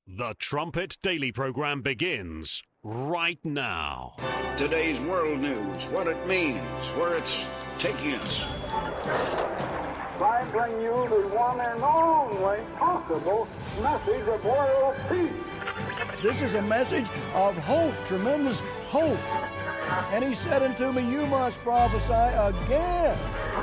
The Trumpet Daily program begins right now. Today's world news, what it means, where it's taking us. I bring you the one and only possible message of world peace. This is a message of hope, tremendous hope. And he said unto me, you must prophesy again.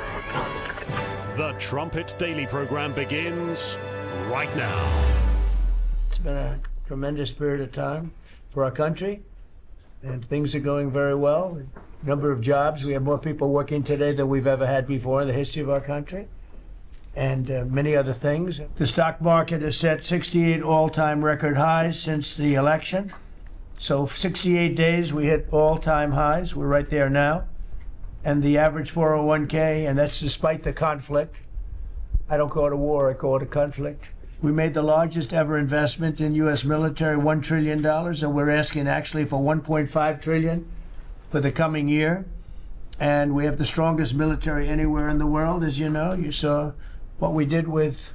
The Trumpet Daily program begins right now. It's been a tremendous period of time for our country, and things are going very well. Number of jobs, we have more people working today than we've ever had before in the history of our country, and many other things. The stock market has set 68 all-time record highs since the election. So 68 days, we hit all-time highs. We're right there now. And the average 401k, and that's despite the conflict. I don't call it a war, I call it a conflict. We made the largest ever investment in U.S. military, $1 trillion, and we're asking actually for $1.5 trillion for the coming year. And we have the strongest military anywhere in the world, as you know. You saw what we did with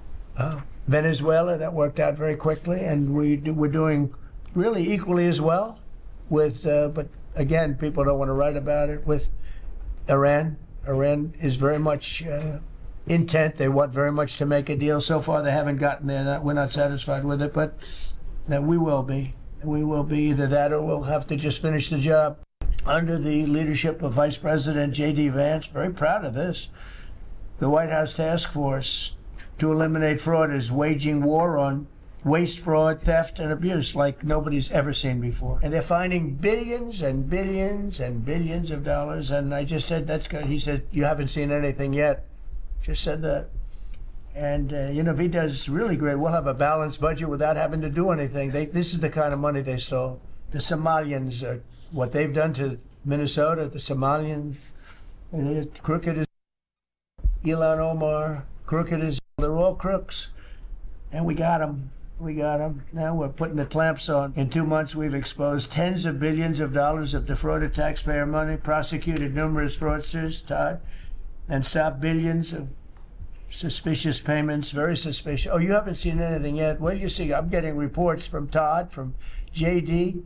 Venezuela. That worked out very quickly, and we're doing really equally as well with, but again, people don't want to write about it, with Iran. Iran is very much intent. They want very much to make a deal. So far, they haven't gotten there. We're not satisfied with it, but we will be. We will be either that or we'll have to just finish the job. Under the leadership of Vice President J.D. Vance, very proud of this, the White House Task Force to eliminate fraud is waging war on waste, fraud, theft, and abuse like nobody's ever seen before. And they're finding billions and billions and billions of dollars. And I just said, that's good. He said, you haven't seen anything yet. Just said that. And, if he does really great, we'll have a balanced budget without having to do anything. This is the kind of money they stole. The Somalians, what they've done to Minnesota, the Somalians, they're crooked as Ilhan Omar, crooked as, they're all crooks. And we got them. We got them. Now we're putting the clamps on. In 2 months, we've exposed tens of billions of dollars of defrauded taxpayer money, prosecuted numerous fraudsters, Todd, and stopped billions of suspicious payments, very suspicious. Oh, you haven't seen anything yet? Well, you see, I'm getting reports from Todd, from JD.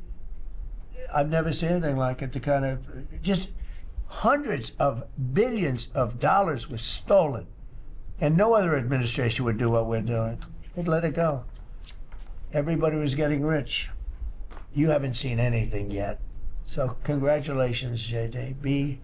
I've never seen anything like it. The kind of, just hundreds of billions of dollars was stolen. And no other administration would do what we're doing. They'd let it go. Everybody was getting rich. You haven't seen anything yet. So congratulations, JD. Be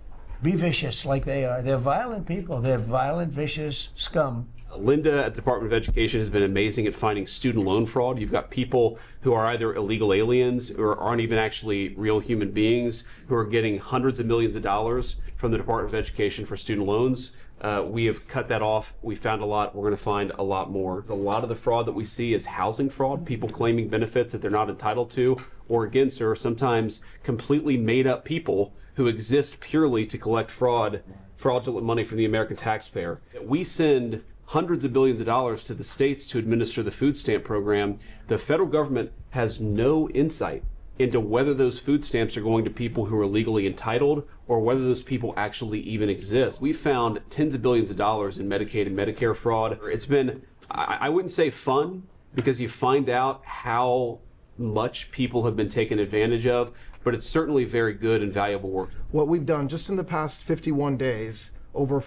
vicious like they are. They're violent people. They're violent, vicious scum. Linda at the Department of Education has been amazing at finding student loan fraud. You've got people who are either illegal aliens or aren't even actually real human beings who are getting hundreds of millions of dollars from the Department of Education for student loans. We have cut that off. We found a lot. We're going to find a lot more. A lot of the fraud that we see is housing fraud, people claiming benefits that they're not entitled to, or again, sir, sometimes completely made up people who exist purely to collect fraudulent money from the American taxpayer. We send hundreds of billions of dollars to the states to administer the food stamp program. The federal government has no insight into whether those food stamps are going to people who are legally entitled or whether those people actually even exist. We found tens of billions of dollars in Medicaid and Medicare fraud. It's been, I wouldn't say fun, because you find out how much people have been taken advantage of, but it's certainly very good and valuable work. What we've done just in the past 51 days, over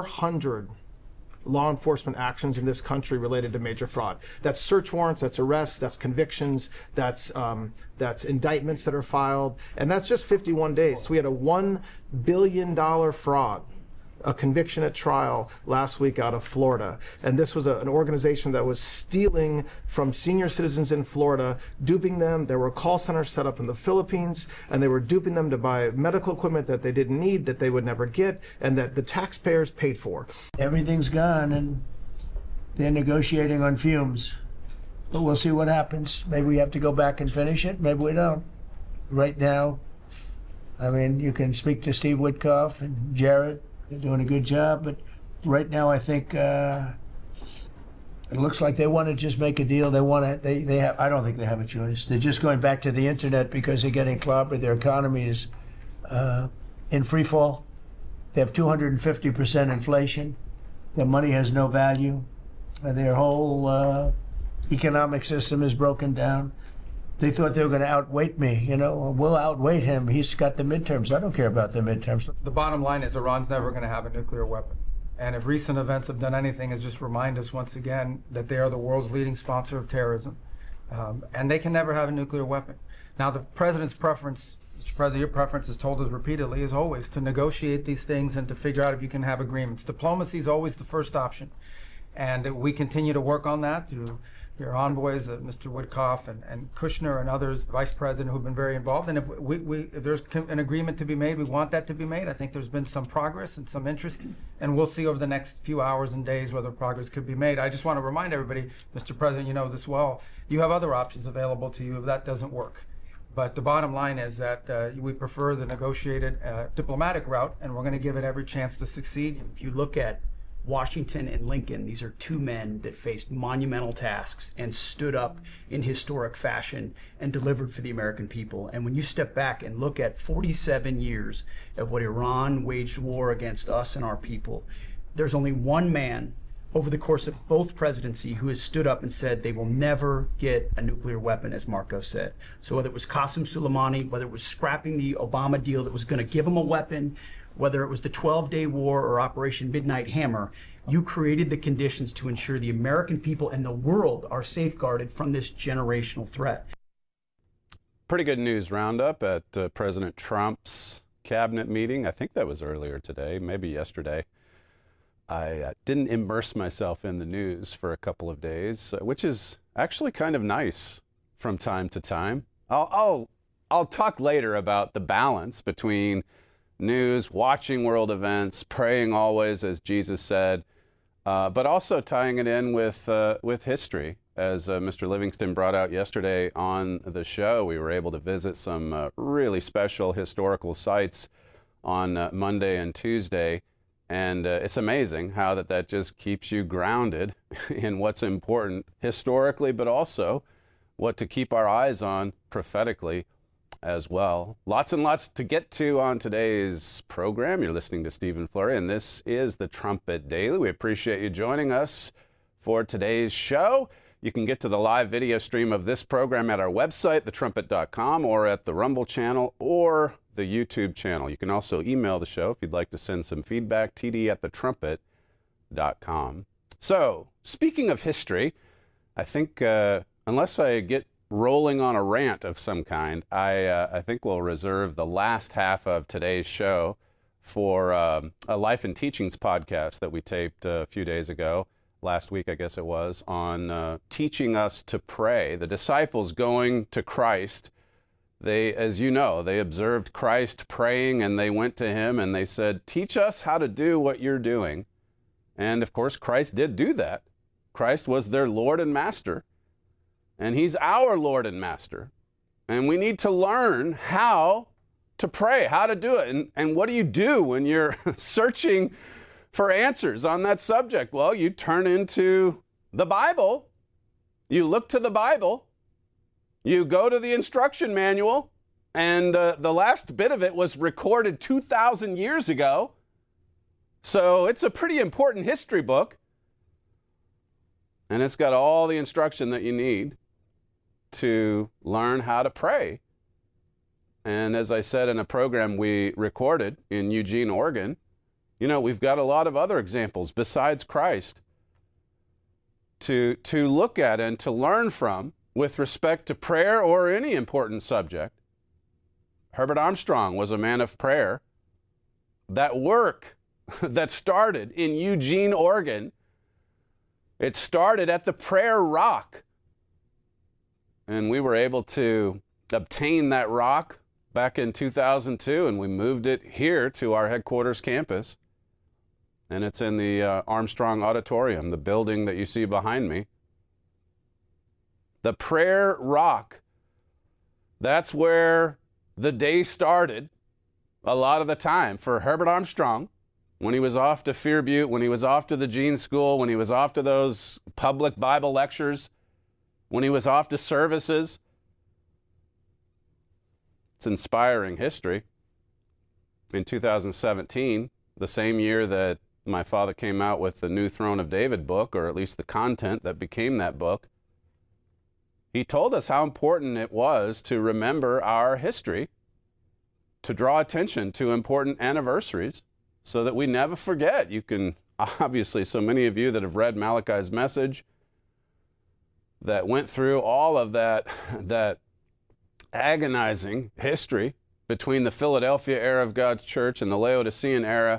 400 law enforcement actions in this country related to major fraud. That's search warrants, that's arrests, that's convictions, that's indictments that are filed, and that's just 51 days. So we had a $1 billion fraud, a conviction at trial last week out of Florida. And this was an organization that was stealing from senior citizens in Florida, duping them. There were call centers set up in the Philippines, and they were duping them to buy medical equipment that they didn't need, that they would never get, and that the taxpayers paid for. Everything's gone, and they're negotiating on fumes. But we'll see what happens. Maybe we have to go back and finish it. Maybe we don't. Right now, I mean, you can speak to Steve Witkoff and Jared. They're doing a good job, but right now I think it looks like they want to just make a deal. They want to. They have. I don't think they have a choice. They're just going back to the internet because they're getting clobbered. Their economy is in free fall. They have 250% inflation. Their money has no value. Their whole economic system is broken down. They thought they were going to outweight me. We'll outweight him. He's got the midterms. I don't care about the midterms. The bottom line is Iran's never going to have a nuclear weapon. And if recent events have done anything, is just remind us once again that they are the world's leading sponsor of terrorism. And they can never have a nuclear weapon. Now, the president's preference, Mr. President, your preference is told us repeatedly, is always to negotiate these things and to figure out if you can have agreements. Diplomacy is always the first option. And we continue to work on that through your envoys, Mr. Woodcoff and Kushner and others, the vice president, who've been very involved. And if there's an agreement to be made, we want that to be made. I think there's been some progress and some interest, and we'll see over the next few hours and days whether progress could be made. I just want to remind everybody, Mr. President, you know this well, you have other options available to you if that doesn't work. But the bottom line is that we prefer the negotiated diplomatic route, and we're going to give it every chance to succeed. If you look at Washington and Lincoln, these are two men that faced monumental tasks and stood up in historic fashion and delivered for the American people. And when you step back and look at 47 years of what Iran waged war against us and our people, there's only one man over the course of both presidency who has stood up and said they will never get a nuclear weapon, as Marco said. So whether it was Qasem Soleimani, whether it was scrapping the Obama deal that was going to give them a weapon, whether it was the 12-day war or Operation Midnight Hammer, you created the conditions to ensure the American people and the world are safeguarded from this generational threat. Pretty good news roundup at President Trump's cabinet meeting. I think that was earlier today, maybe yesterday. I didn't immerse myself in the news for a couple of days, which is actually kind of nice from time to time. I'll talk later about the balance between news, watching world events, praying always, as Jesus said, but also tying it in with history. As Mr. Livingston brought out yesterday on the show, we were able to visit some really special historical sites on Monday and Tuesday, and it's amazing how that just keeps you grounded in what's important historically, but also what to keep our eyes on prophetically as well. Lots and lots to get to on today's program. You're listening to Stephen Flurry, and this is the Trumpet Daily. We appreciate you joining us for today's show. You can get to the live video stream of this program at our website, thetrumpet.com, or at the Rumble channel or the YouTube channel. You can also email the show if you'd like to send some feedback, td@thetrumpet.com. So, speaking of history, I think unless I get rolling on a rant of some kind, I think we'll reserve the last half of today's show for a Life and Teachings podcast that we taped a few days ago, last week I guess it was, on teaching us to pray. The disciples going to Christ, they, as you know, they observed Christ praying and they went to him and they said, teach us how to do what you're doing. And of course, Christ did do that. Christ was their Lord and Master. And he's our Lord and Master. And we need to learn how to pray, how to do it. And what do you do when you're searching for answers on that subject? Well, you turn into the Bible. You look to the Bible. You go to the instruction manual. And the last bit of it was recorded 2,000 years ago. So it's a pretty important history book. And it's got all the instruction that you need to learn how to pray. And as I said in a program we recorded in Eugene, Oregon, you know, we've got a lot of other examples besides Christ to look at and to learn from with respect to prayer or any important subject. Herbert Armstrong was a man of prayer. That work that started in Eugene, Oregon, it started at the Prayer Rock. And we were able to obtain that rock back in 2002, and we moved it here to our headquarters campus. And it's in the Armstrong Auditorium, the building that you see behind me. The Prayer Rock. That's where the day started a lot of the time for Herbert Armstrong. When he was off to Fear Butte, when he was off to the Gene School, when he was off to those public Bible lectures, when he was off to services. It's inspiring history. In 2017, the same year that my father came out with the New Throne of David book, or at least the content that became that book, He told us how important it was to remember our history, to draw attention to important anniversaries so that we never forget. You can, obviously, so many of you that have read Malachi's message, that went through all of that agonizing history between the Philadelphia era of God's church and the Laodicean era,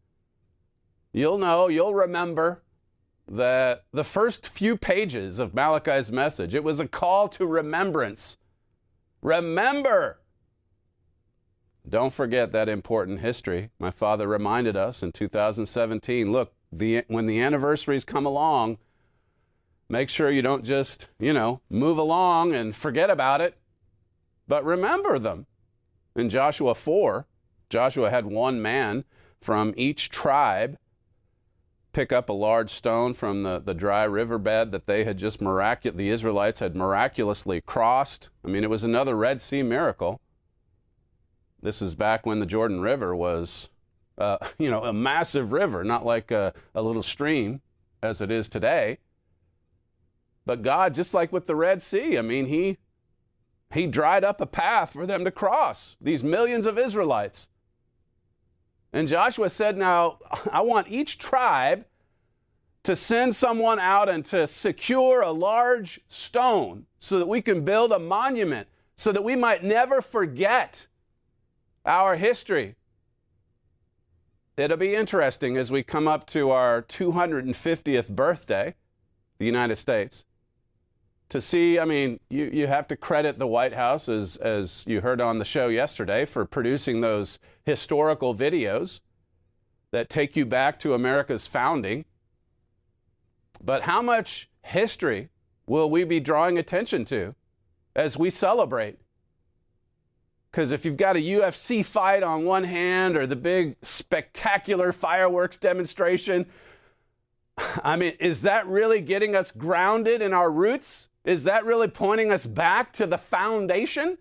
you'll remember that the first few pages of Malachi's message, it was a call to remembrance. Remember! Don't forget that important history. My father reminded us in 2017, look, when the anniversaries come along, make sure you don't just, move along and forget about it, but remember them. In Joshua 4, Joshua had one man from each tribe pick up a large stone from the dry riverbed that they had just the Israelites had miraculously crossed. I mean, it was another Red Sea miracle. This is back when the Jordan River was, a massive river, not like a little stream as it is today. But God, just like with the Red Sea, I mean, he dried up a path for them to cross, these millions of Israelites. And Joshua said, now, I want each tribe to send someone out and to secure a large stone so that we can build a monument, so that we might never forget our history. It'll be interesting as we come up to our 250th birthday, the United States, to see, I mean, you have to credit the White House, as you heard on the show yesterday, for producing those historical videos that take you back to America's founding. But how much history will we be drawing attention to as we celebrate? Because if you've got a UFC fight on one hand or the big spectacular fireworks demonstration, I mean, is that really getting us grounded in our roots? Is that really pointing us back to the foundation?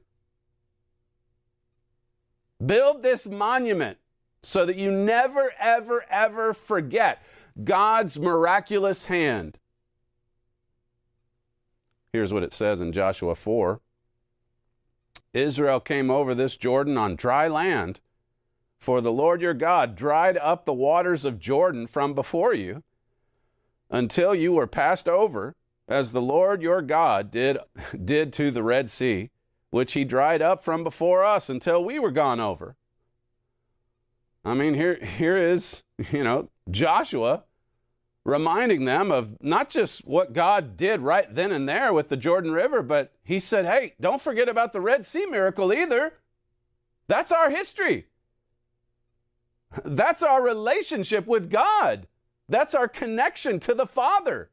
Build this monument so that you never, ever, ever forget God's miraculous hand. Here's what it says in Joshua 4. Israel came over this Jordan on dry land, for the Lord your God dried up the waters of Jordan from before you until you were passed over, as the Lord your God did to the Red Sea, which he dried up from before us until we were gone over. I mean, here is, Joshua reminding them of not just what God did right then and there with the Jordan River, but he said, hey, don't forget about the Red Sea miracle either. That's our history. That's our relationship with God. That's our connection to the Father.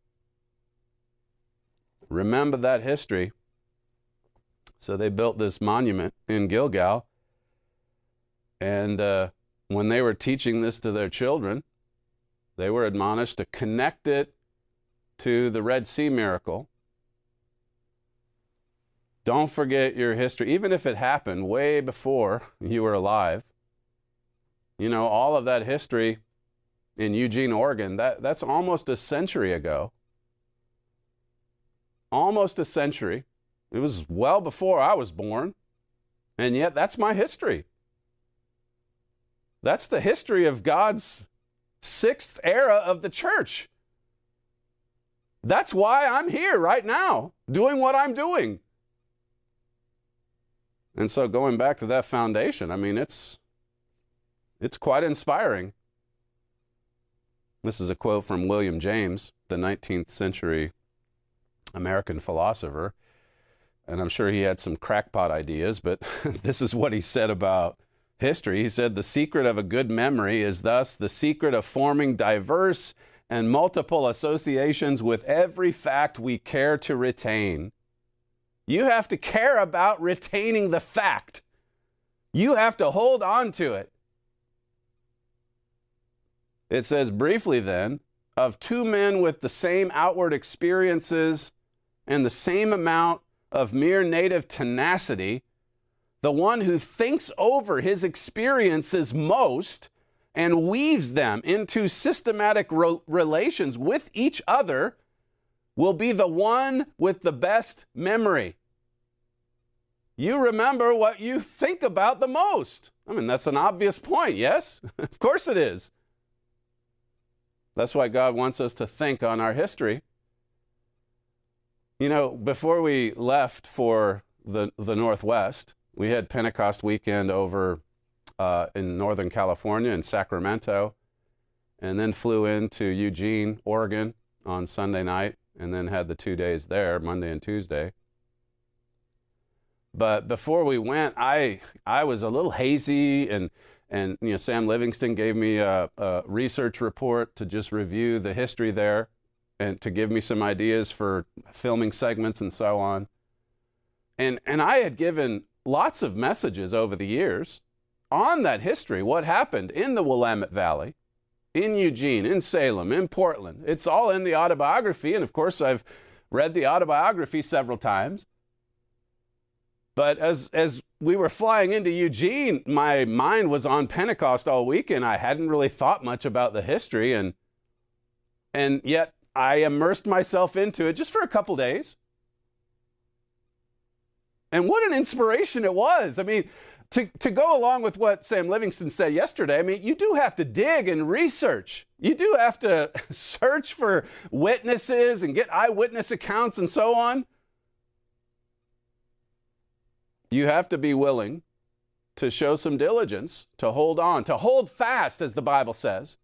Remember that history. So they built this monument in Gilgal. And when they were teaching this to their children, they were admonished to connect it to the Red Sea miracle. Don't forget your history, even if it happened way before you were alive. All of that history in Eugene, Oregon, that's almost a century ago. Almost a century. It was well before I was born. And yet that's my history. That's the history of God's sixth era of the church. That's why I'm here right now, doing what I'm doing. And so going back to that foundation, I mean, it's quite inspiring. This is a quote from William James, the 19th century American philosopher. And I'm sure he had some crackpot ideas, but this is what he said about history. He said, the secret of a good memory is thus the secret of forming diverse and multiple associations with every fact we care to retain. You have to care about retaining the fact. You have to hold on to it. It says briefly then, of two men with the same outward experiences and the same amount of mere native tenacity, the one who thinks over his experiences most and weaves them into systematic relations with each other will be the one with the best memory. You remember what you think about the most. I mean, that's an obvious point, yes? Of course it is. That's why God wants us to think on our history. You know, before we left for the Northwest, we had Pentecost weekend over in Northern California, in Sacramento, and then flew into Eugene, Oregon on Sunday night, and then had the 2 days there, Monday and Tuesday. But before we went, I was a little hazy, and you know, Sam Livingston gave me a research report to just review the history there and to give me some ideas for filming segments and so on. And I had given lots of messages over the years on that history, what happened in the Willamette Valley, in Eugene, in Salem, in Portland. It's all in the autobiography, and of course I've read the autobiography several times. But as we were flying into Eugene, my mind was on Pentecost all weekend. I hadn't really thought much about the history, and yet I immersed myself into it just for a couple days. And what an inspiration it was. I mean, to go along with what Sam Livingston said yesterday, I mean, you do have to dig and research. You do have to search for witnesses and get eyewitness accounts and so on. You have to be willing to show some diligence, to hold on, to hold fast, as the Bible says.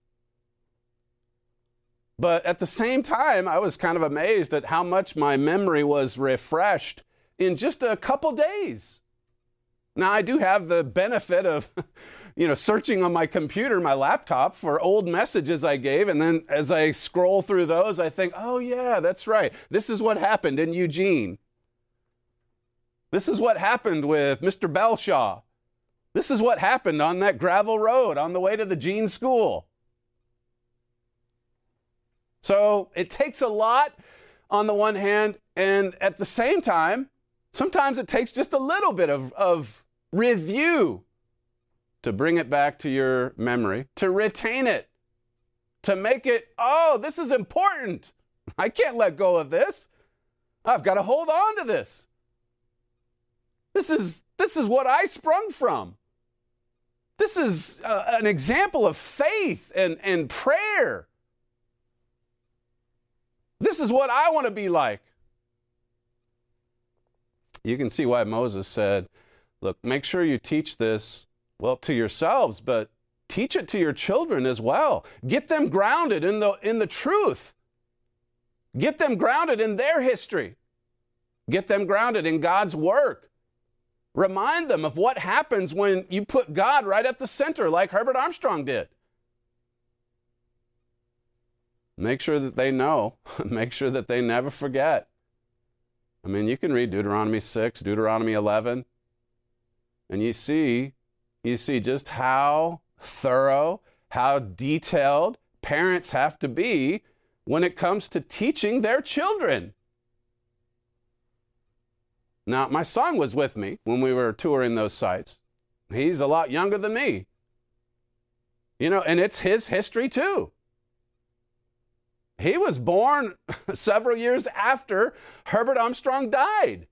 But at the same time, I was kind of amazed at how much my memory was refreshed in just a couple days. Now, I do have the benefit of, you know, searching on my computer, my laptop, for old messages I gave, and then as I scroll through those, I think, oh yeah, that's right. This is what happened in Eugene. This is what happened with Mr. Belshaw. This is what happened on that gravel road on the way to the Gene School. So it takes a lot on the one hand, and at the same time, sometimes it takes just a little bit of review to bring it back to your memory, to retain it, to make it, oh, this is important. I can't let go of this. I've got to hold on to this. This is what I sprung from. This is an example of faith and prayer. This is what I want to be like. You can see why Moses said, look, make sure you teach this, well, to yourselves, but teach it to your children as well. Get them grounded in the truth. Get them grounded in their history. Get them grounded in God's work. Remind them of what happens when you put God right at the center, like Herbert Armstrong did. Make sure that they know. Make sure that they never forget. I mean, you can read Deuteronomy 6, Deuteronomy 11, and you see just how thorough, how detailed parents have to be when it comes to teaching their children. Now, my son was with me when we were touring those sites. He's a lot younger than me. You know, and it's his history too. He was born several years after Herbert Armstrong died.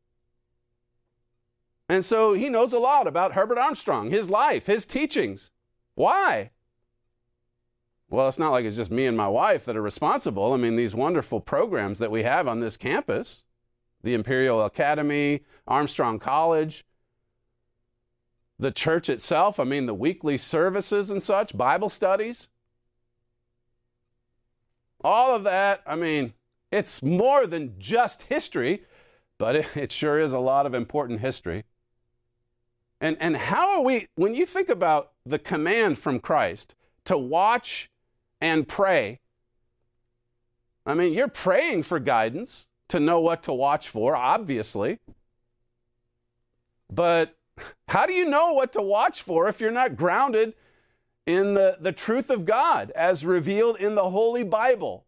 And so he knows a lot about Herbert Armstrong, his life, his teachings. Why? Well, it's not like it's just me and my wife that are responsible. I mean, these wonderful programs that we have on this campus, the Imperial Academy, Armstrong College, the church itself, I mean, the weekly services and such, Bible studies. All of that, I mean, it's more than just history, but it sure is a lot of important history. And how are we, when you think about the command from Christ to watch and pray, I mean, you're praying for guidance to know what to watch for, obviously. But how do you know what to watch for if you're not grounded in the truth of God as revealed in the Holy Bible,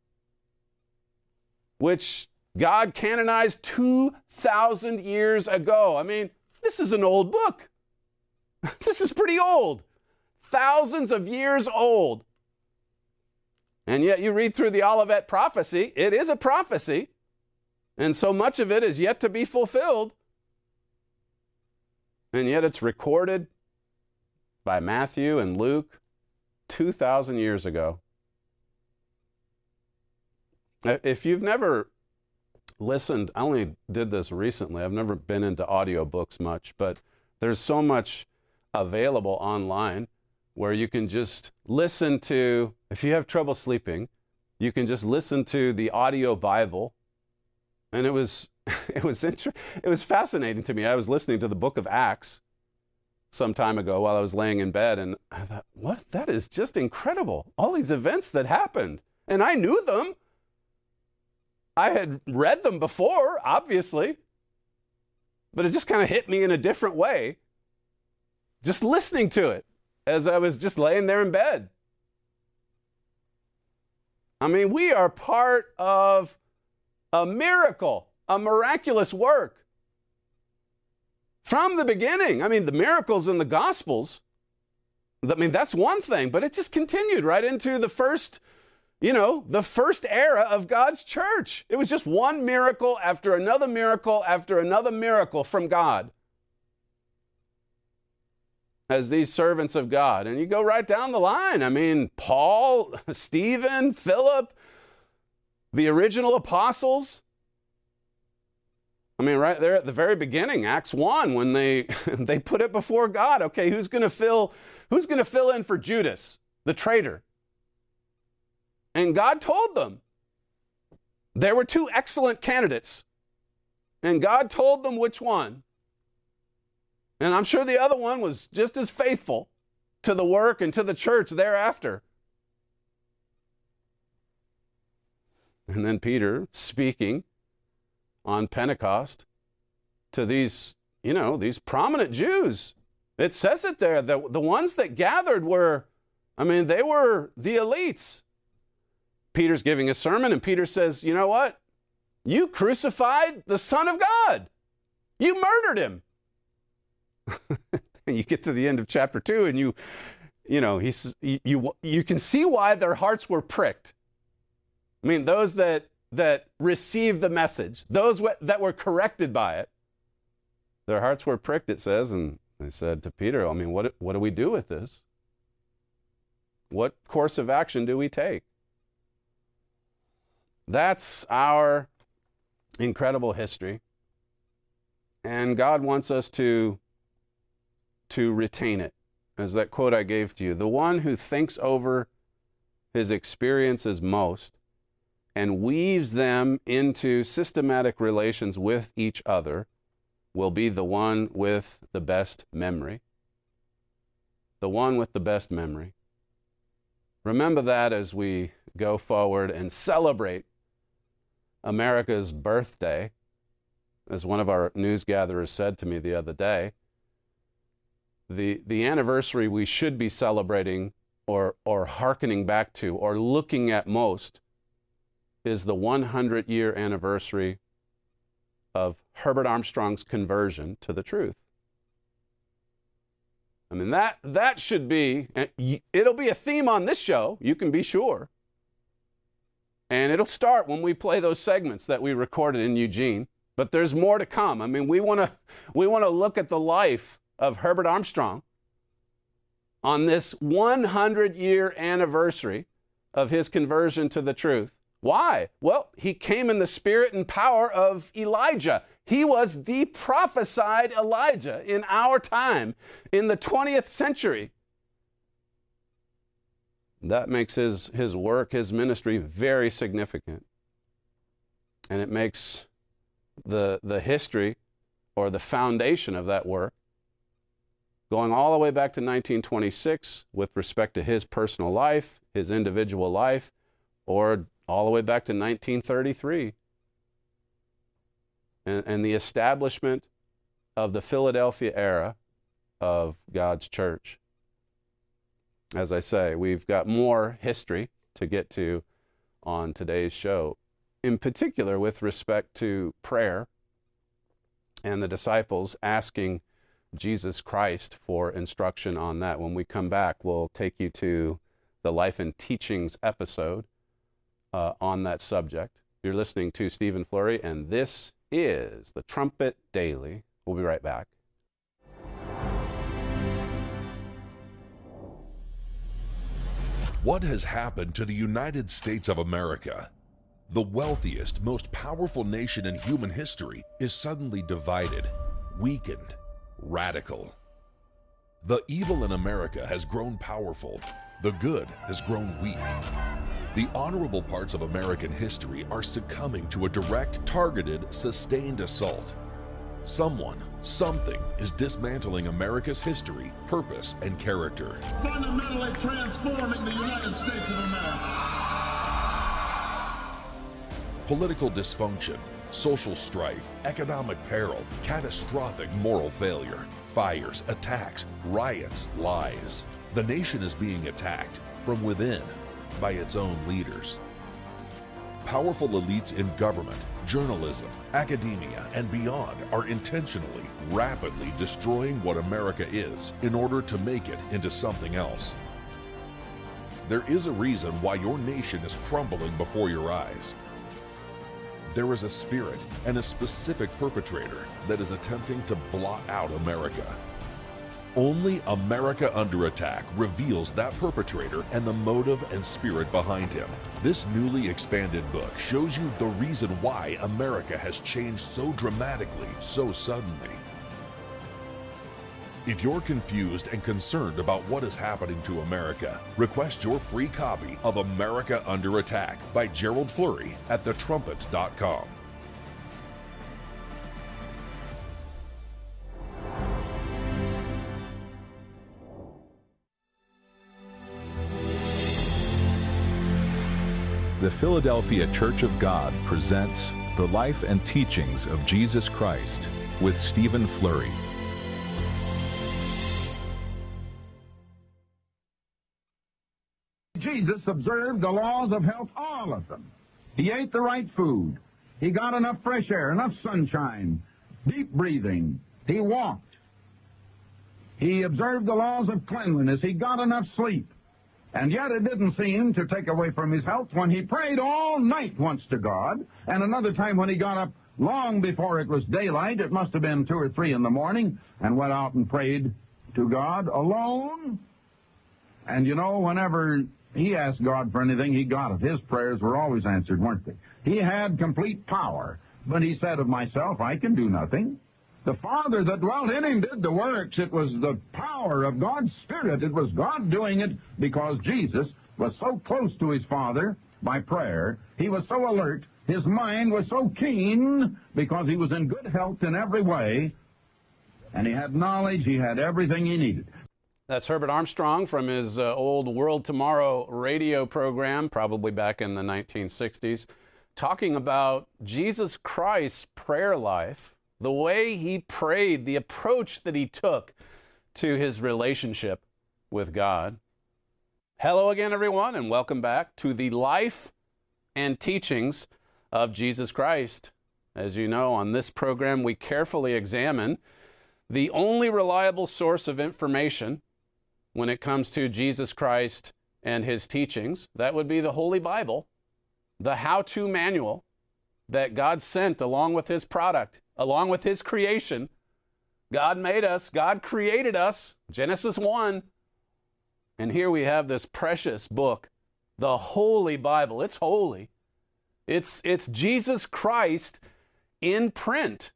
which God canonized 2,000 years ago? I mean, this is an old book. This is pretty old. Thousands of years old. And yet you read through the Olivet prophecy, it is a prophecy, and so much of it is yet to be fulfilled. And yet it's recorded by Matthew and Luke 2,000 years ago. If you've never listened, I only did this recently. I've never been into audiobooks much, but there's so much available online where you can just listen to, if you have trouble sleeping, you can just listen to the audio Bible. And it was fascinating to me. I was listening to the book of Acts some time ago while I was laying in bed, and I thought, what? That is just incredible. All these events that happened. And I knew them. I had read them before, obviously, but it just kind of hit me in a different way, just listening to it as I was just laying there in bed. I mean, we are part of a miracle, a miraculous work. From the beginning, I mean, the miracles in the Gospels, I mean, that's one thing, but it just continued right into the first era of God's church. It was just one miracle after another miracle from God as these servants of God. And you go right down the line. I mean, Paul, Stephen, Philip, the original apostles. I mean, right there at the very beginning, Acts 1, when they put it before God. Okay, who's going to fill in for Judas, the traitor? And God told them. There were two excellent candidates. And God told them which one. And I'm sure the other one was just as faithful to the work and to the church thereafter. And then Peter speaking on Pentecost to these prominent Jews. It says it there, the ones that gathered were, they were the elites. Peter's giving a sermon, and Peter says, you know what? You crucified the Son of God. You murdered him. And you get to the end of chapter 2, and you can see why their hearts were pricked. I mean, those that received the message, those that were corrected by it, their hearts were pricked, it says, and they said to Peter, what do we do with this? What course of action do we take? That's our incredible history. And God wants us to retain it. As that quote I gave to you, the one who thinks over his experiences most and weaves them into systematic relations with each other will be the one with the best memory. The one with the best memory. Remember that as we go forward and celebrate America's birthday. As one of our news gatherers said to me the other day, the anniversary we should be celebrating or hearkening back to or looking at most is the 100-year anniversary of Herbert Armstrong's conversion to the truth. That should be, it'll be a theme on this show, you can be sure. And it'll start when we play those segments that we recorded in Eugene. But there's more to come. We want to look at the life of Herbert Armstrong on this 100-year anniversary of his conversion to the truth. Why? Well, he came in the spirit and power of Elijah. He was the prophesied Elijah in our time, in the 20th century. That makes his work, his ministry, very significant. And it makes the history or the foundation of that work going all the way back to 1926 with respect to his personal life, his individual life, or all the way back to 1933. And the establishment of the Philadelphia era of God's church. As I say, we've got more history to get to on today's show, in particular with respect to prayer and the disciples asking Jesus Christ for instruction on that. When we come back, we'll take you to the Life and Teachings episode on that subject. You're listening to Stephen Flurry, and this is the Trumpet Daily. We'll be right back. What has happened to the United States of America? The wealthiest, most powerful nation in human history is suddenly divided, weakened, radical. The evil in America has grown powerful. The good has grown weak. The honorable parts of American history are succumbing to a direct, targeted, sustained assault. Someone, something is dismantling America's history, purpose, and character. Fundamentally transforming the United States of America. Political dysfunction, social strife, economic peril, catastrophic moral failure, fires, attacks, riots, lies. The nation is being attacked from within by its own leaders. Powerful elites in government, journalism, academia, and beyond are intentionally, rapidly destroying what America is in order to make it into something else. There is a reason why your nation is crumbling before your eyes. There is a spirit and a specific perpetrator that is attempting to blot out America. Only America Under Attack reveals that perpetrator and the motive and spirit behind him. This newly expanded book shows you the reason why America has changed so dramatically, so suddenly. If you're confused and concerned about what is happening to America, request your free copy of America Under Attack by Gerald Flurry at thetrumpet.com. The Philadelphia Church of God presents The Life and Teachings of Jesus Christ with Stephen Flurry. Jesus observed the laws of health, all of them. He ate the right food. He got enough fresh air, enough sunshine, deep breathing. He walked. He observed the laws of cleanliness. He got enough sleep. And yet it didn't seem to take away from his health when he prayed all night once to God, and another time when he got up long before it was daylight, it must have been 2 or 3 in the morning, and went out and prayed to God alone. And you know, whenever he asked God for anything, he got it. His prayers were always answered, weren't they? He had complete power, but he said of myself, I can do nothing. The Father that dwelt in him did the works. It was the power of God's Spirit. It was God doing it because Jesus was so close to his Father by prayer. He was so alert. His mind was so keen because he was in good health in every way. And he had knowledge. He had everything he needed. That's Herbert Armstrong from his old World Tomorrow radio program, probably back in the 1960s, talking about Jesus Christ's prayer life, the way he prayed, the approach that he took to his relationship with God. Hello again, everyone, and welcome back to the life and teachings of Jesus Christ. As you know, on this program, we carefully examine the only reliable source of information when it comes to Jesus Christ and his teachings. That would be the Holy Bible, the how-to manual that God sent along with his product, along with his creation. God made us, God created us, Genesis 1. And here we have this precious book, the Holy Bible. It's holy. It's Jesus Christ in print.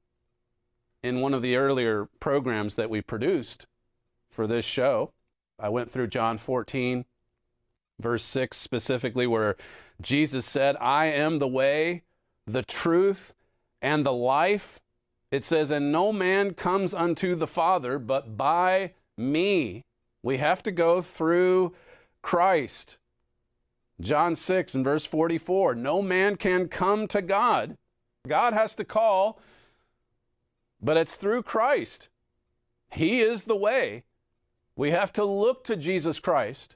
In one of the earlier programs that we produced for this show, I went through John 14, verse 6 specifically, where Jesus said, I am the way, the truth, and the life. It says, and no man comes unto the Father but by me. We have to go through Christ. John 6 and verse 44, no man can come to God. God has to call, but it's through Christ. He is the way. We have to look to Jesus Christ,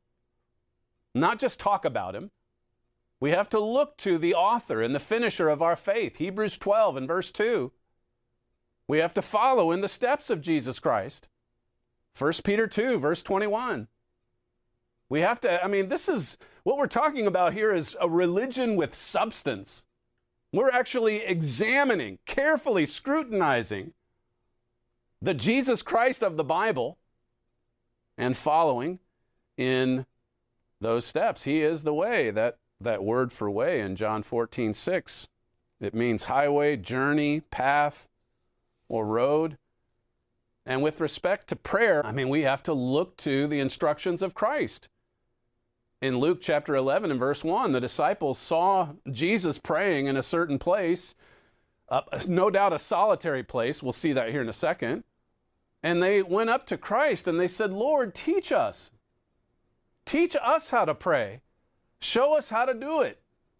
not just talk about him. We have to look to the author and the finisher of our faith, Hebrews 12 and verse 2. We have to follow in the steps of Jesus Christ, 1 Peter 2, verse 21. We have to, this is What we're talking about here is a religion with substance. We're actually examining, carefully scrutinizing the Jesus Christ of the Bible and following in those steps. He is the way. That word for way in John 14:6, it means highway, journey, path, or road. And with respect to prayer, we have to look to the instructions of Christ. In Luke chapter 11 and verse 1, the disciples saw Jesus praying in a certain place, no doubt a solitary place. We'll see that here in a second. And they went up to Christ and they said, Lord, teach us. Teach us how to pray. Show us how to do it.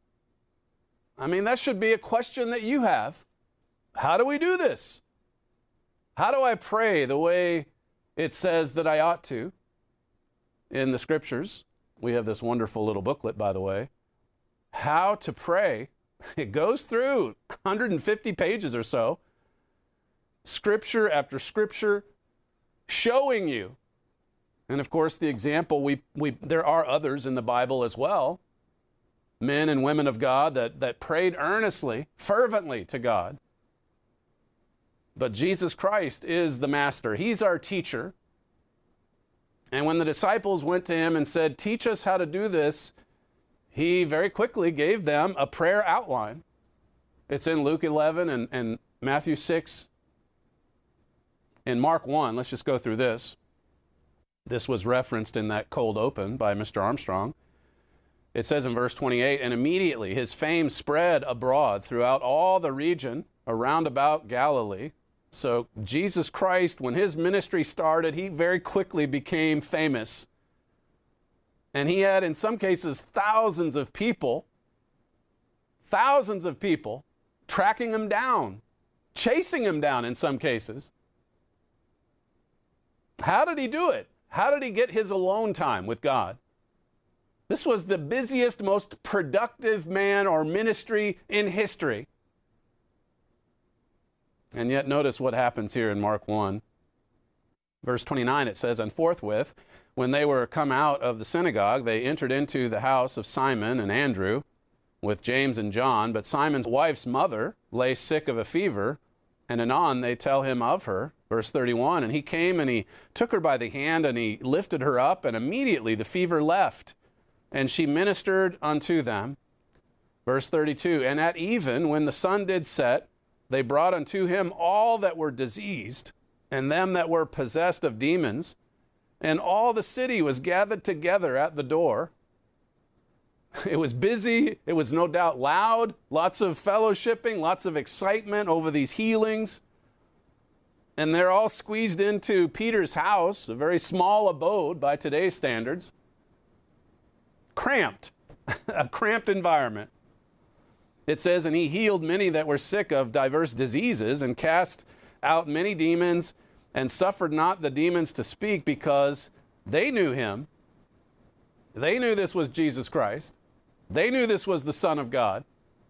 That should be a question that you have. How do we do this? How do I pray the way it says that I ought to in the scriptures? We have this wonderful little booklet, by the way. How to pray. It goes through 150 pages or so. Scripture after scripture showing you. And of course, the example, there are others in the Bible as well. Men and women of God that prayed earnestly, fervently to God. But Jesus Christ is the master. He's our teacher. And when the disciples went to him and said, teach us how to do this, he very quickly gave them a prayer outline. It's in Luke 11 and Matthew 6 and Mark 1. Let's just go through this. This was referenced in that cold open by Mr. Armstrong. It says in verse 28, and immediately his fame spread abroad throughout all the region around about Galilee. So Jesus Christ, when his ministry started, he very quickly became famous. And he had, in some cases, thousands of people tracking him down, chasing him down in some cases. How did he do it? How did he get his alone time with God? This was the busiest, most productive man or ministry in history. And yet notice what happens here in Mark 1. Verse 29, it says, and forthwith, when they were come out of the synagogue, they entered into the house of Simon and Andrew with James and John. But Simon's wife's mother lay sick of a fever, and anon they tell him of her. Verse 31, and he came and he took her by the hand and he lifted her up, and immediately the fever left, and she ministered unto them. Verse 32, and at even when the sun did set, they brought unto him all that were diseased, and them that were possessed of demons, and all the city was gathered together at the door. It was busy, it was no doubt loud, lots of fellowshipping, lots of excitement over these healings. And they're all squeezed into Peter's house, a very small abode by today's standards. Cramped, a cramped environment. It says, and he healed many that were sick of diverse diseases, and cast out many demons, and suffered not the demons to speak, because they knew him. They knew this was Jesus Christ. They knew this was the Son of God.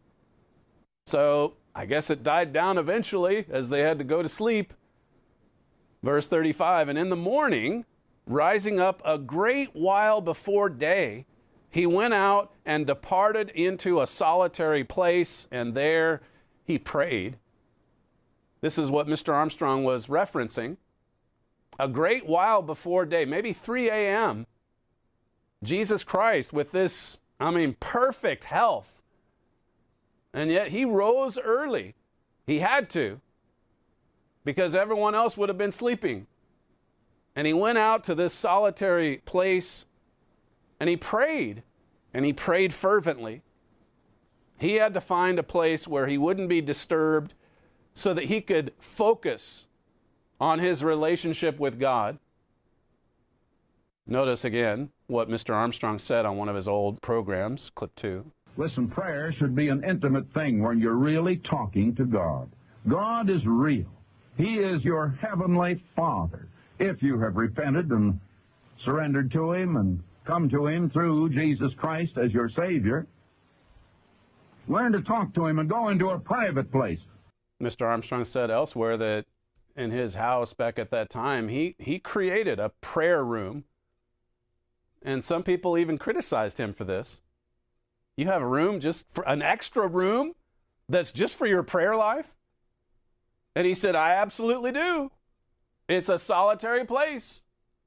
So I guess it died down eventually as they had to go to sleep. Verse 35, and in the morning, rising up a great while before day, he went out and departed into a solitary place, and there he prayed. This is what Mr. Armstrong was referencing. A great while before day, maybe 3 a.m., Jesus Christ with this, perfect health. And yet he rose early. He had to, because everyone else would have been sleeping. And he went out to this solitary place, and he prayed fervently. He had to find a place where he wouldn't be disturbed so that he could focus on his relationship with God. Notice again what Mr. Armstrong said on one of his old programs, clip 2. Listen, prayer should be an intimate thing where you're really talking to God. God is real. He is your heavenly Father. If you have repented and surrendered to him and come to him through Jesus Christ as your Savior, learn to talk to him and go into a private place. Mr. Armstrong said elsewhere that in his house back at that time, he created a prayer room and some people even criticized him for this. You have a room, just for an extra room that's just for your prayer life? And he said, I absolutely do. It's a solitary place.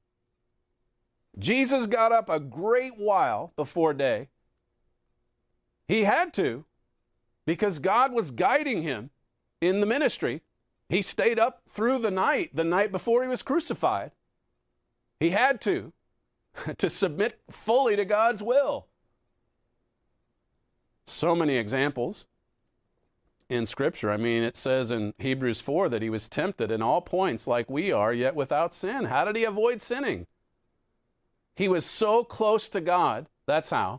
Jesus got up a great while before day. He had to, because God was guiding him in the ministry. He stayed up through the night before he was crucified. He had to submit fully to God's will. So many examples in Scripture. I mean, it says in Hebrews 4 that he was tempted in all points like we are, yet without sin. How did he avoid sinning? He was so close to God. That's how.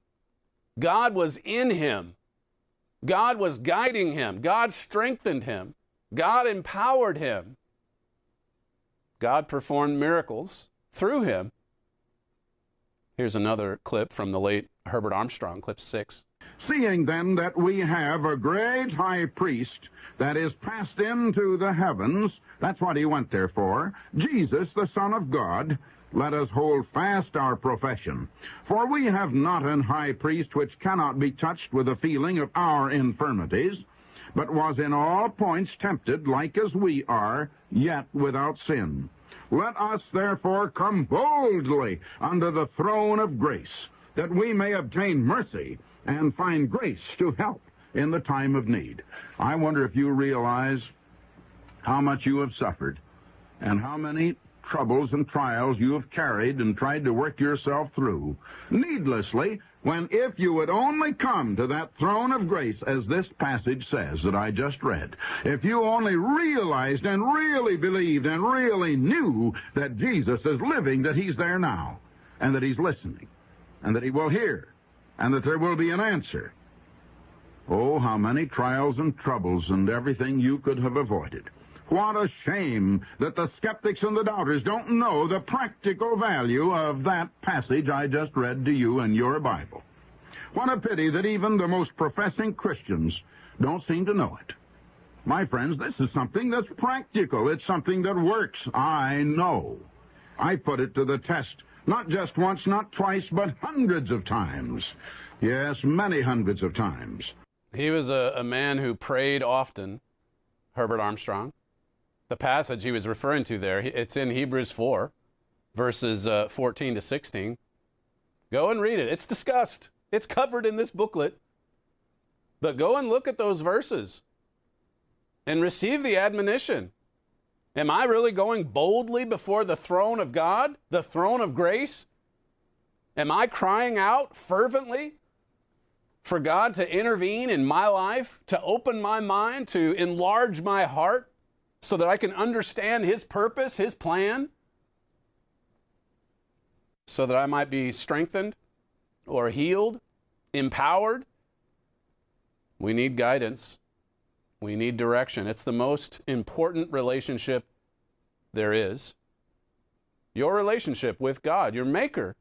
God was in him. God was guiding him. God strengthened him. God empowered him. God performed miracles through him. Here's another clip from the late Herbert Armstrong, clip 6. Seeing then that we have a great high priest that is passed into the heavens, that's what he went there for, Jesus, the Son of God, let us hold fast our profession. For we have not an high priest which cannot be touched with the feeling of our infirmities, but was in all points tempted like as we are, yet without sin. Let us therefore come boldly under the throne of grace, that we may obtain mercy and find grace to help in the time of need. I wonder if you realize how much you have suffered and how many troubles and trials you have carried and tried to work yourself through needlessly, when if you would only come to that throne of grace, as this passage says that I just read, if you only realized and really believed and really knew that Jesus is living, that he's there now, and that he's listening, and that he will hear, and that there will be an answer. Oh, how many trials and troubles and everything you could have avoided. What a shame that the skeptics and the doubters don't know the practical value of that passage I just read to you in your Bible. What a pity that even the most professing Christians don't seem to know it. My friends, this is something that's practical. It's something that works. I know. I put it to the test, not just once, not twice, but hundreds of times. Yes, many hundreds of times. He was a man who prayed often, Herbert Armstrong. The passage he was referring to there, it's in Hebrews 4, verses 14 to 16. Go and read it. It's discussed. It's covered in this booklet. But go and look at those verses and receive the admonition. Am I really going boldly before the throne of God, the throne of grace? Am I crying out fervently for God to intervene in my life, to open my mind, to enlarge my heart, so that I can understand his purpose, his plan, so that I might be strengthened or healed, empowered? We need guidance. We need direction. It's the most important relationship there is. Your relationship with God, your Maker.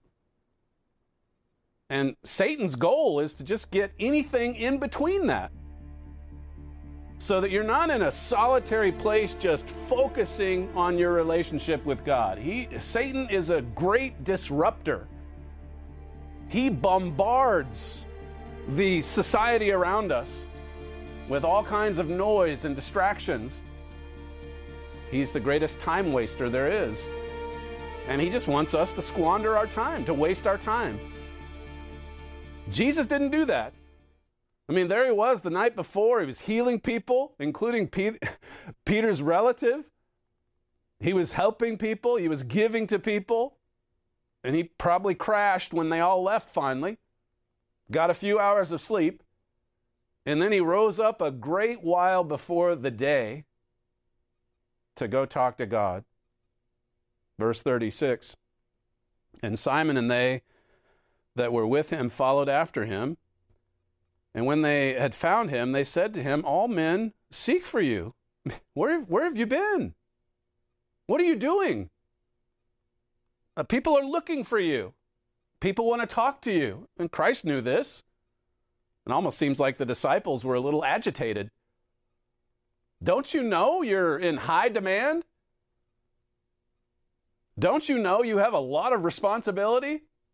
And Satan's goal is to just get anything in between that, so that you're not in a solitary place just focusing on your relationship with God. Satan is a great disruptor. He bombards the society around us with all kinds of noise and distractions. He's the greatest time waster there is. And he just wants us to squander our time, to waste our time. Jesus didn't do that. I mean, there he was the night before. He was healing people, including Peter's relative. He was helping people. He was giving to people. And he probably crashed when they all left finally. Got a few hours of sleep. And then he rose up a great while before the day to go talk to God. Verse 36. And Simon and they that were with him followed after him. And when they had found him, they said to him, all men seek for you. Where have you been? What are you doing? People are looking for you. People want to talk to you. And Christ knew this. It almost seems like the disciples were a little agitated. Don't you know you're in high demand? Don't you know you have a lot of responsibility?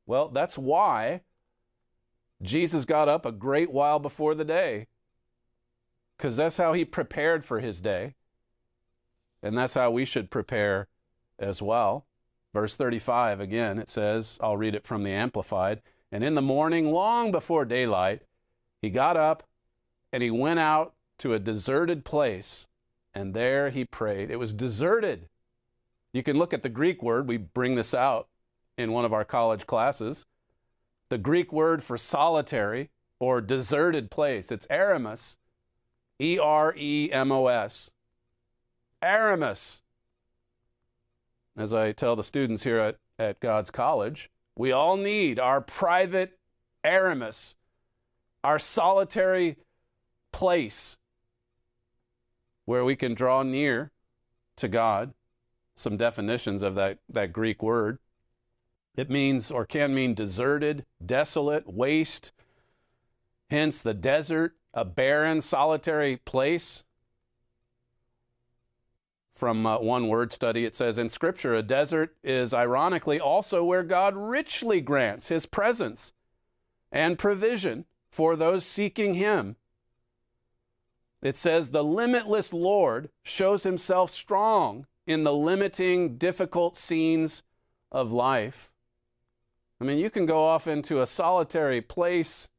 Well, that's why Jesus got up a great while before the day, because that's how he prepared for his day. And that's how we should prepare as well. Verse 35, again, it says, I'll read it from the Amplified. And in the morning, long before daylight, he got up and he went out to a deserted place, and there he prayed. It was deserted. You can look at the Greek word. We bring this out in one of our college classes. The Greek word for solitary or deserted place, it's eremos, E-R-E-M-O-S. Eremos. As I tell the students here at God's College, we all need our private eremos, our solitary place where we can draw near to God. Some definitions of that Greek word. It means or can mean deserted, desolate, waste. Hence the desert, a barren, solitary place. From one word study, it says, in Scripture, a desert is ironically also where God richly grants his presence and provision for those seeking him. It says, the limitless Lord shows himself strong in the limiting, difficult scenes of life. I mean, you can go off into a solitary place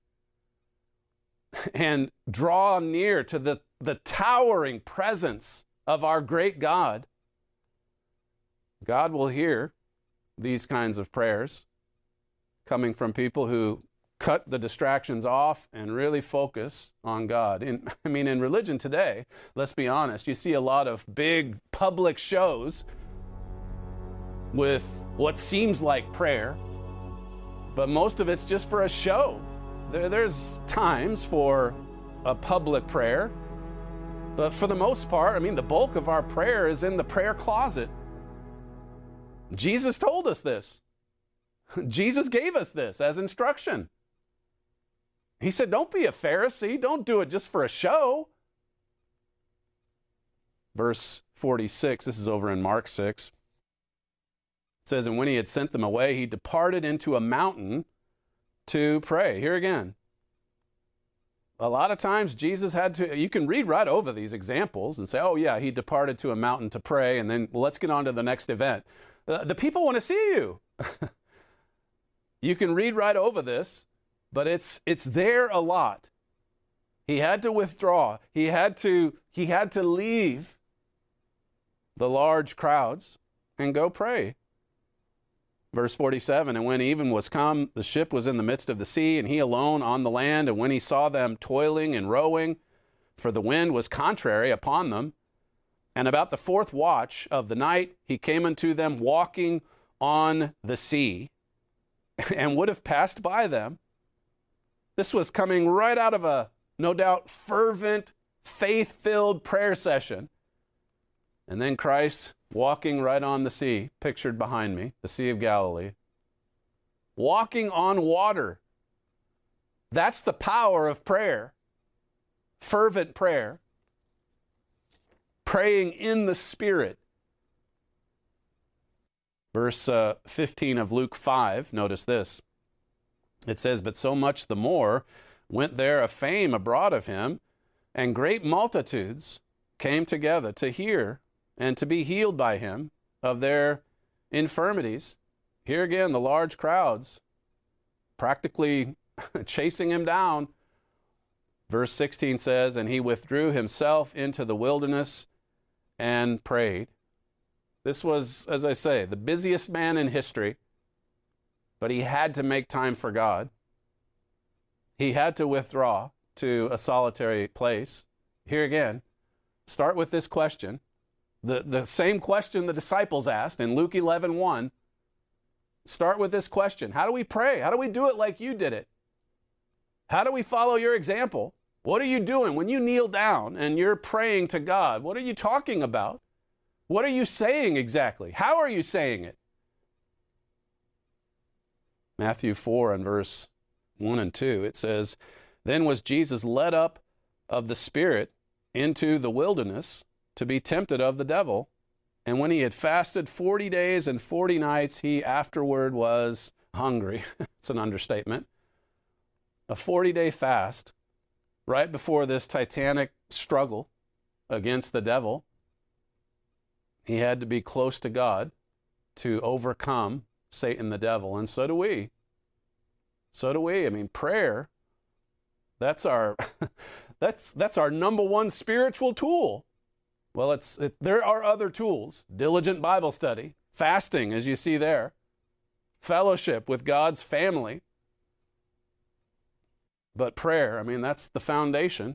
and draw near to the towering presence of our great God. God will hear these kinds of prayers coming from people who cut the distractions off and really focus on God. In religion today, let's be honest, you see a lot of big public shows with what seems like prayer, but most of it's just for a show. There's times for a public prayer, but for the most part, the bulk of our prayer is in the prayer closet. Jesus told us this. Jesus gave us this as instruction. He said, don't be a Pharisee. Don't do it just for a show. Verse 46, this is over in Mark 6. It says, and when he had sent them away, he departed into a mountain to pray. Here again. A lot of times Jesus had to, you can read right over these examples and say, oh yeah, he departed to a mountain to pray, and then let's get on to the next event. The people want to see you. You can read right over this, but it's there a lot. He had to withdraw. He had to leave the large crowds and go pray. Verse 47, and when even was come, the ship was in the midst of the sea, and he alone on the land. And when he saw them toiling and rowing, for the wind was contrary upon them, and about the fourth watch of the night, he came unto them walking on the sea, and would have passed by them. This was coming right out of a, no doubt, fervent, faith-filled prayer session. And then Christ walking right on the sea, pictured behind me, the Sea of Galilee. Walking on water. That's the power of prayer. Fervent prayer. Praying in the Spirit. Verse 15 of Luke 5, notice this. It says, but so much the more went there a fame abroad of him, and great multitudes came together to hear and to be healed by him of their infirmities. Here again, the large crowds practically chasing him down. Verse 16 says, and he withdrew himself into the wilderness and prayed. This was, as I say, the busiest man in history, but he had to make time for God. He had to withdraw to a solitary place. Here again, start with this question. The same question the disciples asked in Luke 11:1. Start with this question. How do we pray? How do we do it like you did it? How do we follow your example? What are you doing when you kneel down and you're praying to God? What are you talking about? What are you saying exactly? How are you saying it? Matthew 4 and verse 1 and 2, it says, then was Jesus led up of the Spirit into the wilderness to be tempted of the devil. And when he had fasted 40 days and 40 nights, he afterward was hungry. It's an understatement. A 40-day fast right before this titanic struggle against the devil. He had to be close to God to overcome Satan the devil, and so do we. So do we. I mean, prayer, that's our that's our number one spiritual tool. Well, there are other tools. Diligent Bible study, fasting, as you see there, fellowship with God's family. But prayer, I mean, that's the foundation.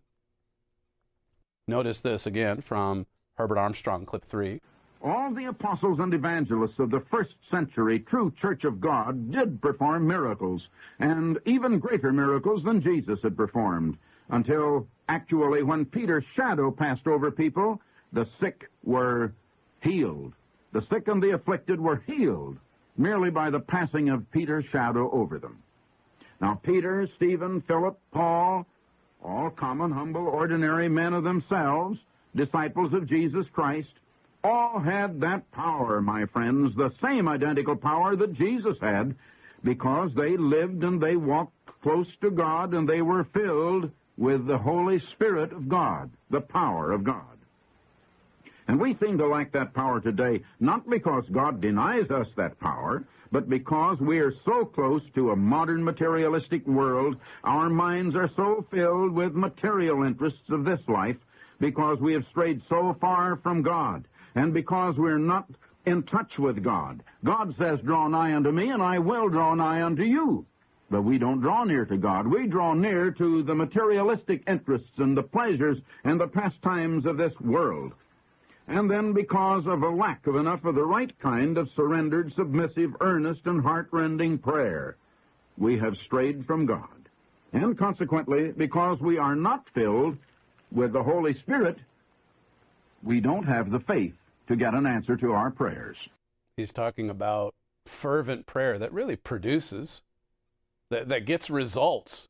Notice this again from Herbert Armstrong, clip 3. All the apostles and evangelists of the first century true Church of God did perform miracles, and even greater miracles than Jesus had performed, until actually when Peter's shadow passed over people, the sick were healed. The sick and the afflicted were healed merely by the passing of Peter's shadow over them. Now, Peter, Stephen, Philip, Paul, all common, humble, ordinary men of themselves, disciples of Jesus Christ, all had that power, my friends, the same identical power that Jesus had, because they lived and they walked close to God and they were filled with the Holy Spirit of God, the power of God. And we seem to lack that power today, not because God denies us that power, but because we are so close to a modern materialistic world, our minds are so filled with material interests of this life, because we have strayed so far from God, and because we're not in touch with God. God says, draw nigh unto me, and I will draw nigh unto you. But we don't draw near to God. We draw near to the materialistic interests and the pleasures and the pastimes of this world. And then because of a lack of enough of the right kind of surrendered, submissive, earnest, and heart-rending prayer, we have strayed from God. And consequently, because we are not filled with the Holy Spirit, we don't have the faith to get an answer to our prayers. He's talking about fervent prayer that really produces, that gets results.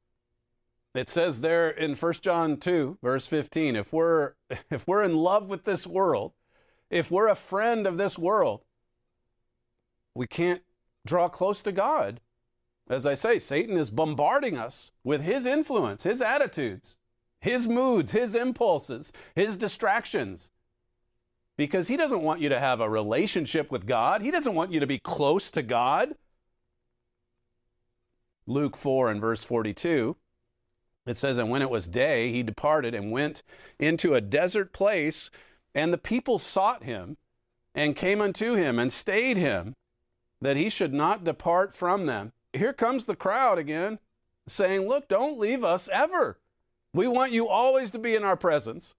It says there in 1 John 2, verse 15, if we're in love with this world, if we're a friend of this world, we can't draw close to God. As I say, Satan is bombarding us with his influence, his attitudes, his moods, his impulses, his distractions, because he doesn't want you to have a relationship with God. He doesn't want you to be close to God. Luke 4 and verse 42, it says, and when it was day, he departed and went into a desert place, and the people sought him and came unto him and stayed him, that he should not depart from them. Here comes the crowd again, saying, look, don't leave us ever. We want you always to be in our presence.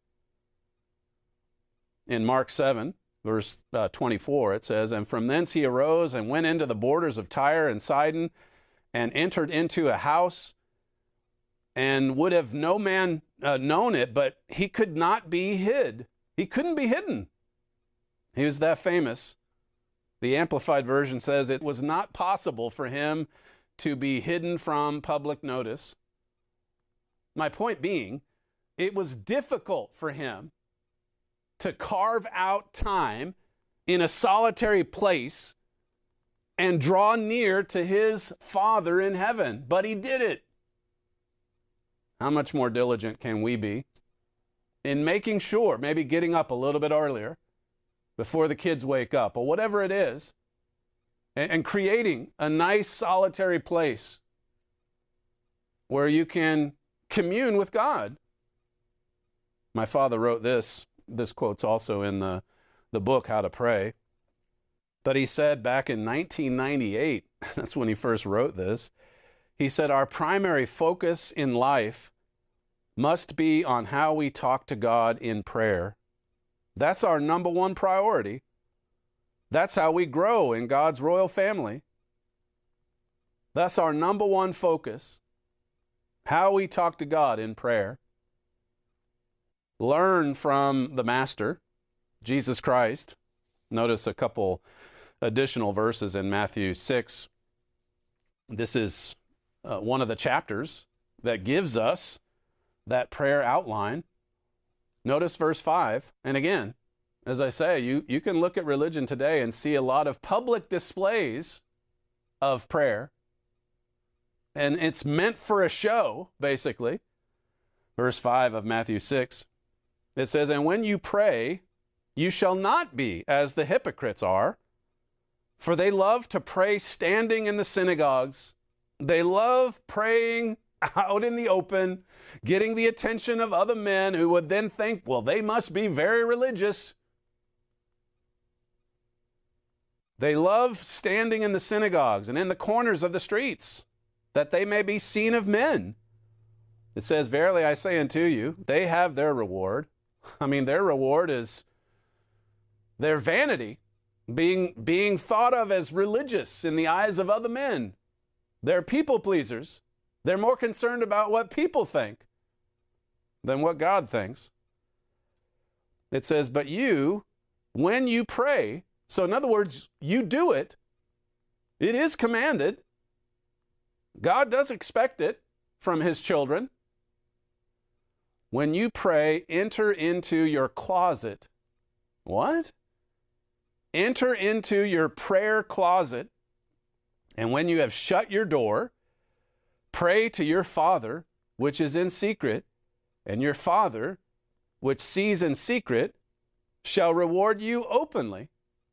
In Mark 7, verse 24, it says, and from thence he arose and went into the borders of Tyre and Sidon, and entered into a house, and would have no man known it, but he could not be hid. He couldn't be hidden. He was that famous. The Amplified Version says it was not possible for him to be hidden from public notice. My point being, it was difficult for him to carve out time in a solitary place and draw near to his Father in heaven. But he did it. How much more diligent can we be in making sure, maybe getting up a little bit earlier before the kids wake up, or whatever it is, and creating a nice solitary place where you can commune with God. My father wrote this. This quote's also in the book, How to Pray. But he said back in 1998, that's when he first wrote this, he said, our primary focus in life must be on how we talk to God in prayer. That's our number one priority. That's how we grow in God's royal family. That's our number one focus, how we talk to God in prayer. Learn from the Master, Jesus Christ. Notice a couple additional verses in Matthew 6. This is one of the chapters that gives us that prayer outline. Notice verse 5. And again, as I say, you can look at religion today and see a lot of public displays of prayer. And it's meant for a show, basically. Verse 5 of Matthew 6, it says, "And when you pray, you shall not be as the hypocrites are, for they love to pray standing in the synagogues. They love praying out in the open, getting the attention of other men who would then think, well, they must be very religious. They love standing in the synagogues and in the corners of the streets, that they may be seen of men. It says, verily I say unto you, they have their reward." I mean, their reward is their vanity, being thought of as religious in the eyes of other men. They're people pleasers. They're more concerned about what people think than what God thinks. It says, "But you, when you pray," so in other words, you do it. It is commanded. God does expect it from his children. "When you pray, enter into your closet." What? "Enter into your prayer closet, and when you have shut your door, pray to your Father, which is in secret, and your Father, which sees in secret, shall reward you openly."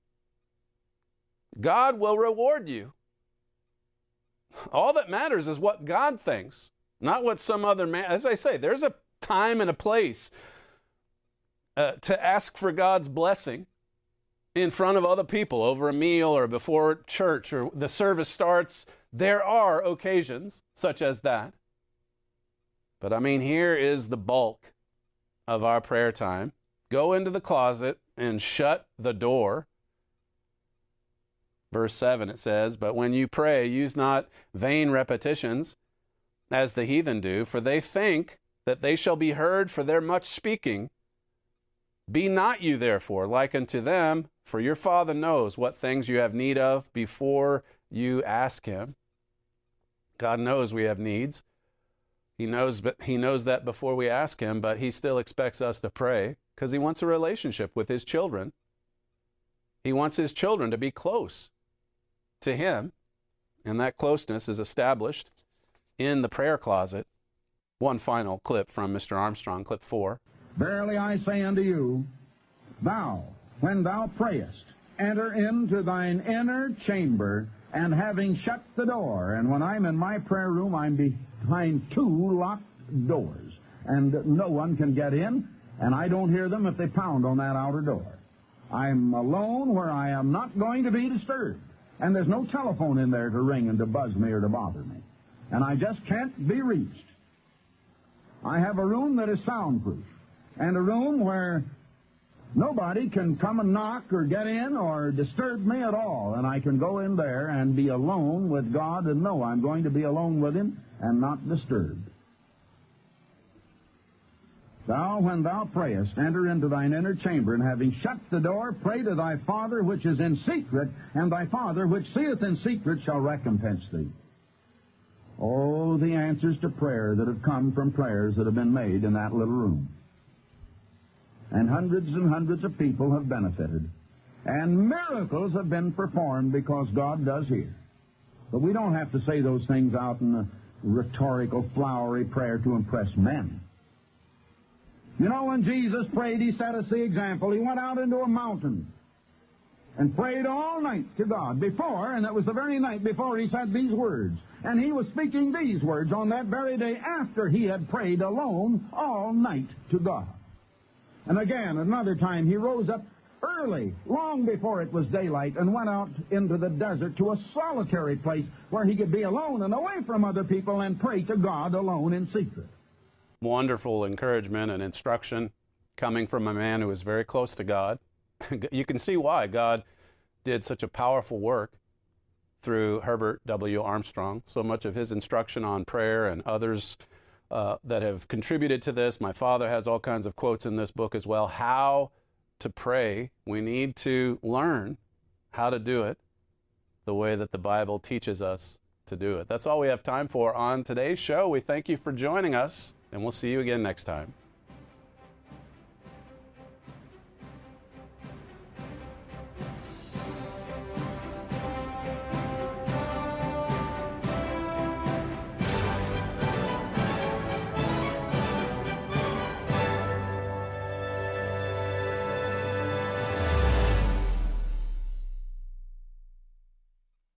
God will reward you. All that matters is what God thinks, not what some other man. As I say, there's a time and a place to ask for God's blessing in front of other people over a meal or before church or the service starts. There are occasions such as that. But I mean, here is the bulk of our prayer time. Go into the closet and shut the door. Verse 7, it says, "But when you pray, use not vain repetitions, as the heathen do, for they think that they shall be heard for their much speaking. Be not you therefore like unto them, for your Father knows what things you have need of before you ask him." God knows we have needs. He knows that before we ask him, but he still expects us to pray because he wants a relationship with his children. He wants his children to be close to him, and that closeness is established in the prayer closet. One final clip from Mr. Armstrong, clip 4. "Verily I say unto you, thou, when thou prayest, enter into thine inner chamber, and having shut the door," and when I'm in my prayer room, I'm behind 2 locked doors, and no one can get in, and I don't hear them if they pound on that outer door. I'm alone where I am not going to be disturbed, and there's no telephone in there to ring and to buzz me or to bother me, and I just can't be reached. I have a room that is soundproof, and a room where nobody can come and knock or get in or disturb me at all, and I can go in there and be alone with God and know I'm going to be alone with him and not disturbed. "Thou, when thou prayest, enter into thine inner chamber, and having shut the door, pray to thy Father which is in secret, and thy Father which seeth in secret shall recompense thee." Oh, the answers to prayer that have come from prayers that have been made in that little room. And hundreds of people have benefited. And miracles have been performed because God does hear. But we don't have to say those things out in a rhetorical, flowery prayer to impress men. You know, when Jesus prayed, he set us the example. He went out into a mountain and prayed all night to God before, and it was the very night before he said these words. And he was speaking these words on that very day after he had prayed alone all night to God. And again, another time, he rose up early, long before it was daylight, and went out into the desert to a solitary place where he could be alone and away from other people and pray to God alone in secret. Wonderful encouragement and instruction coming from a man who was very close to God. You can see why God did such a powerful work through Herbert W. Armstrong. So much of his instruction on prayer and others that have contributed to this. My father has all kinds of quotes in this book as well. How to pray. We need to learn how to do it the way that the Bible teaches us to do it. That's all we have time for on today's show. We thank you for joining us, and we'll see you again next time.